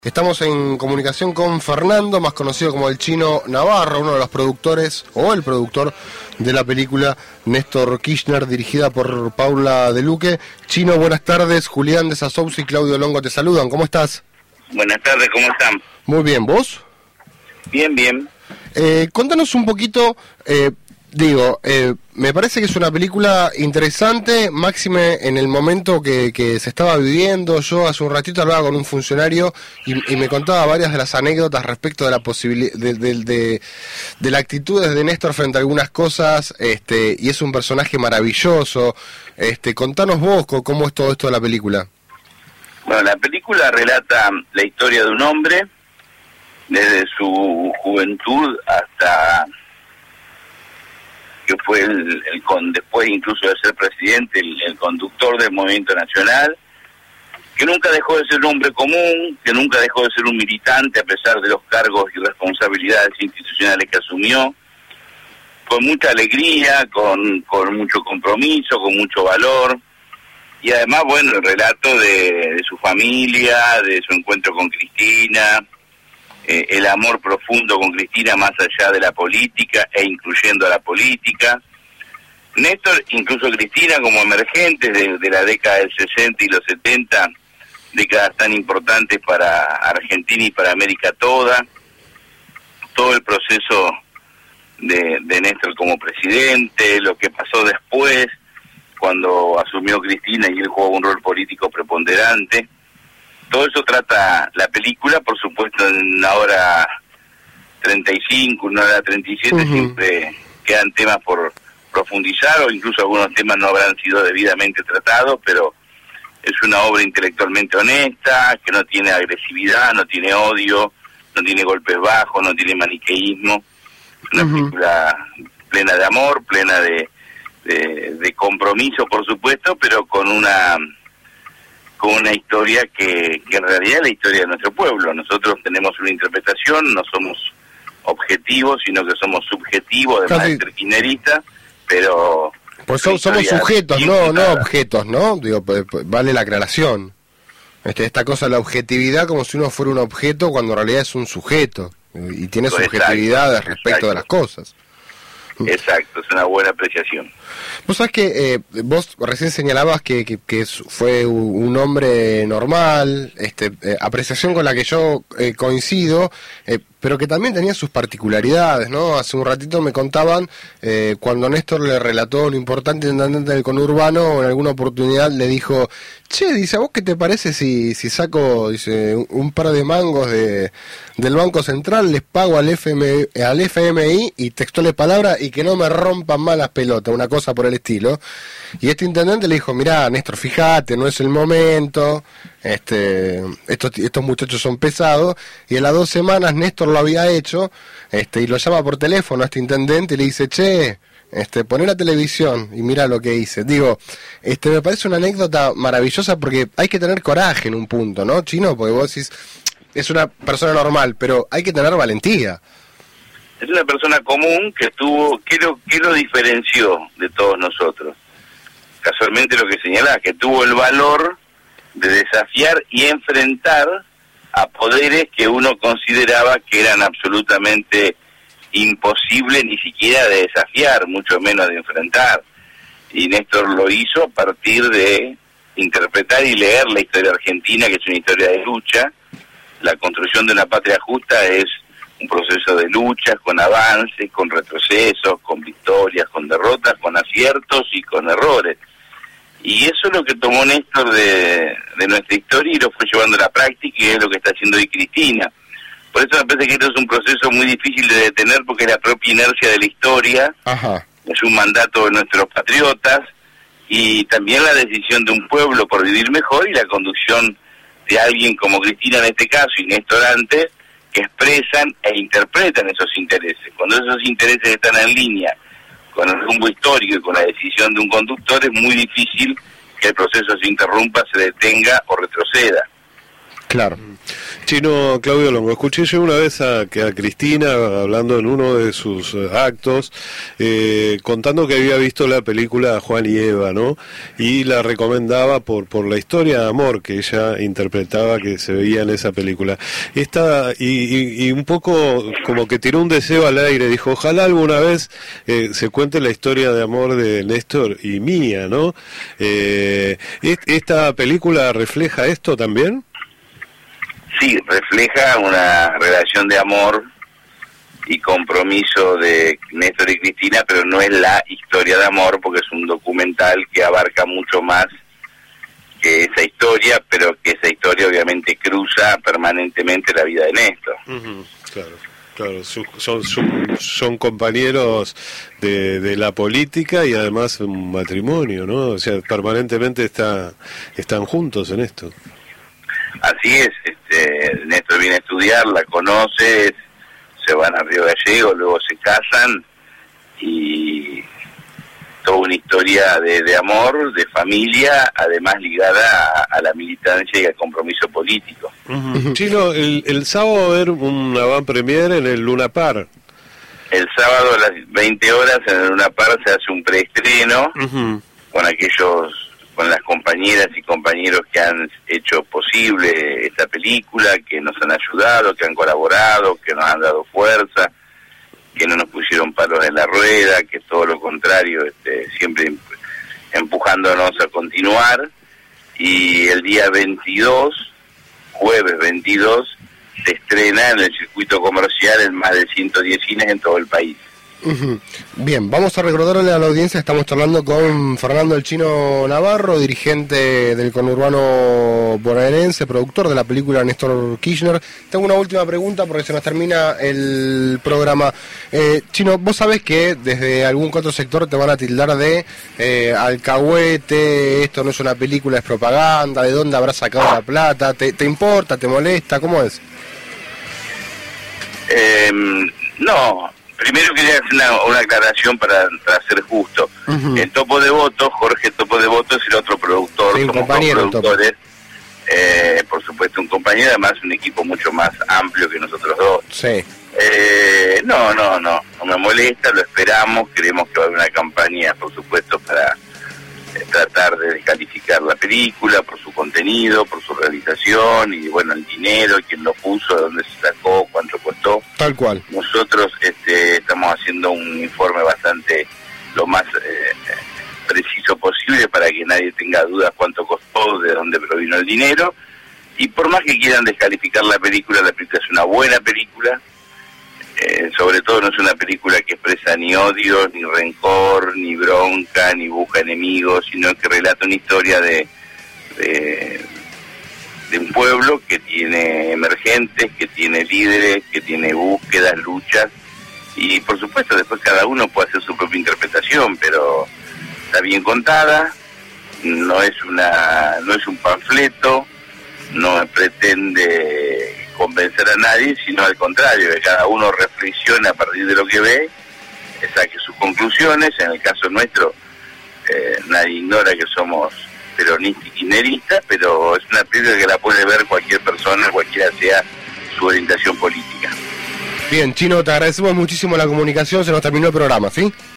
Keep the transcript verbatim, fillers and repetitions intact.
Estamos en comunicación con Fernando, más conocido como el Chino Navarro, uno de los productores, o el productor de la película Néstor Kirchner, dirigida por Paula De Luque. Chino, buenas tardes. Julián de Sasousi y Claudio Longo te saludan. ¿Cómo estás? Buenas tardes, ¿cómo están? Muy bien, ¿vos? Bien, bien. Eh, contanos un poquito, eh, digo, eh, me parece que es una película interesante, máxime en el momento que, que se estaba viviendo. Yo hace un ratito hablaba con un funcionario y, y me contaba varias de las anécdotas respecto de la posibilidad de, de, de, de la actitud de Néstor frente a algunas cosas, este, y es un personaje maravilloso. Este, contanos vos cómo es todo esto de la película. Bueno, la película relata la historia de un hombre desde su juventud hasta que fue el, el con después incluso de ser presidente, el, el conductor del movimiento nacional, que nunca dejó de ser un hombre común, que nunca dejó de ser un militante a pesar de los cargos y responsabilidades institucionales que asumió, con mucha alegría, con, con mucho compromiso, con mucho valor, y además, bueno, el relato de, de su familia, de su encuentro con Cristina, eh, el amor profundo con Cristina más allá de la política e incluyendo a la política. Néstor, incluso Cristina como emergentes de, de la década del sesenta y los setenta, décadas tan importantes para Argentina y para América toda, todo el proceso de, de Néstor como presidente, lo que pasó después, cuando asumió Cristina y él jugó un rol político preponderante. Todo eso trata la película, por supuesto, en una hora treinta y cinco, una hora treinta y siete, uh-huh. Siempre quedan temas por profundizar, o incluso algunos temas no habrán sido debidamente tratados, pero es una obra intelectualmente honesta, que no tiene agresividad, no tiene odio, no tiene golpes bajos, no tiene maniqueísmo. Es una uh-huh. película plena de amor, plena de De, de compromiso, por supuesto, pero con una con una historia que, que en realidad es la historia de nuestro pueblo. Nosotros tenemos una interpretación, no somos objetivos, sino que somos subjetivos, además de ser kirchnerista, pero... Pues so, somos sujetos, no no objetos, ¿no? Digo, pues, pues, vale la aclaración. Este, esta cosa de la objetividad como si uno fuera un objeto cuando en realidad es un sujeto, y tiene exacto, subjetividad respecto exacto. de las cosas. Exacto, es una buena apreciación. Vos sabés que eh, vos recién señalabas que, que, que fue un hombre normal, este, eh, apreciación con la que yo eh, coincido, eh, pero que también tenía sus particularidades, ¿no? Hace un ratito me contaban, eh, cuando Néstor le relató un importante intendente del conurbano, en alguna oportunidad le dijo, che, dice, ¿a vos qué te parece si, si saco, dice, un, un par de mangos de del Banco Central, les pago al F M, al F M I y textuales palabras, y que no me rompan más las pelotas, una cosa por el estilo? Y este intendente le dijo, mirá, Néstor, fíjate, no es el momento, este, estos, estos muchachos son pesados, y a las dos semanas Néstor lo había hecho, este, y lo llama por teléfono a este intendente y le dice, che, este, poné la televisión y mira lo que hice. Digo, este, me parece una anécdota maravillosa porque hay que tener coraje en un punto, ¿no, Chino? Porque vos decís, es una persona normal, pero hay que tener valentía. Es una persona común que tuvo, ¿qué lo, qué lo diferenció de todos nosotros? Casualmente lo que señalaba, que tuvo el valor de desafiar y enfrentar a poderes que uno consideraba que eran absolutamente imposibles ni siquiera de desafiar, mucho menos de enfrentar. Y Néstor lo hizo a partir de interpretar y leer la historia argentina, que es una historia de lucha. La construcción de una patria justa es un proceso de luchas, con avances, con retrocesos, con victorias, con derrotas, con aciertos y con errores. Y eso es lo que tomó Néstor de, de nuestra historia y lo fue llevando a la práctica, y es lo que está haciendo hoy Cristina. Por eso me parece que esto es un proceso muy difícil de detener, porque es la propia inercia de la historia. Ajá. Es un mandato de nuestros patriotas, y también la decisión de un pueblo por vivir mejor, y la conducción de alguien como Cristina en este caso, y Néstor antes, que expresan e interpretan esos intereses. Cuando esos intereses están en línea con el rumbo histórico y con la decisión de un conductor, es muy difícil que el proceso se interrumpa, se detenga o retroceda. Claro. Chino, Claudio Longo, escuché yo una vez a, que a Cristina hablando en uno de sus eh, actos, eh, contando que había visto la película Juan y Eva, ¿no? Y la recomendaba por por la historia de amor que ella interpretaba, que se veía en esa película. Esta, y, y, y un poco como que tiró un deseo al aire, dijo, ojalá alguna vez eh, se cuente la historia de amor de Néstor y mía, ¿no? Eh, ¿Esta película refleja esto también? Sí, refleja una relación de amor y compromiso de Néstor y Cristina, pero no es la historia de amor, porque es un documental que abarca mucho más que esa historia, pero que esa historia obviamente cruza permanentemente la vida de Néstor. Uh-huh, claro, claro, su, son, son, son compañeros de, de la política y además un matrimonio, ¿no? O sea, permanentemente está, están juntos en esto. Así es, este, Néstor viene a estudiar, la conoce, se van a Río Gallegos, luego se casan y toda una historia de, de amor, de familia, además ligada a, a la militancia y al compromiso político. Uh-huh. Chino, el, el sábado va a haber una van premier en el Luna Park. El sábado a las veinte horas en el Luna Park se hace un preestreno uh-huh. con aquellos... con las compañeras y compañeros que han hecho posible esta película, que nos han ayudado, que han colaborado, que nos han dado fuerza, que no nos pusieron palos en la rueda, que todo lo contrario, este, siempre empujándonos a continuar. Y el día veintidós, jueves veintidós, se estrena en el circuito comercial en más de ciento diez cines en todo el país. Uh-huh. Bien, vamos a recordarle a la audiencia, estamos charlando con Fernando el Chino Navarro, dirigente del conurbano bonaerense, productor de la película Néstor Kirchner. Tengo una última pregunta porque se nos termina el programa. Eh, Chino, vos sabés que desde algún otro sector te van a tildar de eh, alcahuete, esto no es una película, es propaganda, ¿de dónde habrás sacado la plata? ¿Te, te importa, te molesta? ¿Cómo es? Eh, no... Primero quería hacer una, una aclaración para, para ser justo. Uh-huh. El Topo de Voto, Jorge Topo de Voto, es el otro productor, sí, somos compañero, dos productores, eh, por supuesto un compañero, además un equipo mucho más amplio que nosotros dos. Sí. Eh, no, no, no, no me molesta, lo esperamos, creemos que va a haber una campaña, por supuesto, para eh, tratar de descalificar la película por su contenido, por su realización y bueno, el dinero, quién lo puso, de dónde se sacó, cuánto costó. Tal cual. Nosotros este, estamos haciendo un informe bastante lo más eh, preciso posible para que nadie tenga dudas cuánto costó, de dónde provino el dinero. Y por más que quieran descalificar la película, la película es una buena película. Eh, sobre todo no es una película que expresa ni odio, ni rencor, ni bronca, ni busca enemigos, sino que relata una historia de... de de un pueblo que tiene emergentes, que tiene líderes, que tiene búsquedas, luchas, y por supuesto después cada uno puede hacer su propia interpretación, pero está bien contada, no es una no es un panfleto, no pretende convencer a nadie, sino al contrario, que cada uno reflexiona a partir de lo que ve, saque sus conclusiones. En el caso nuestro, eh, nadie ignora que somos peronista y kirchnerista, pero es una película que la puede ver cualquier persona, cualquiera sea su orientación política. Bien, Chino, te agradecemos muchísimo la comunicación, se nos terminó el programa, ¿sí?